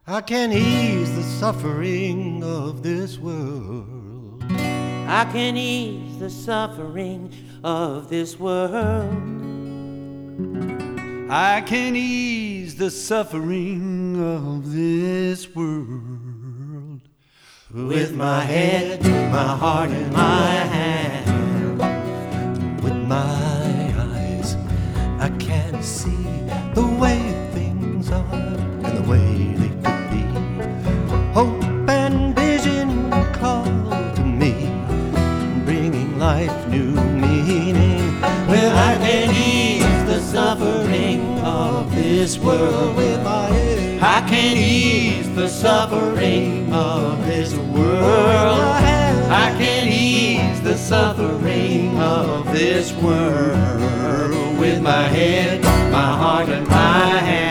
I can ease the suffering of this world. I can ease the suffering of this world. I can ease the suffering of this world. With my head, my heart, and my hand. With my eyes, I can see the way things are and the way they could be. Hope and vision call to me, bringing life new meaning. Well, I can ease the suffering of this world with my head. I can ease the suffering of this world. I can ease the suffering of this world with my head, my heart, and my hand.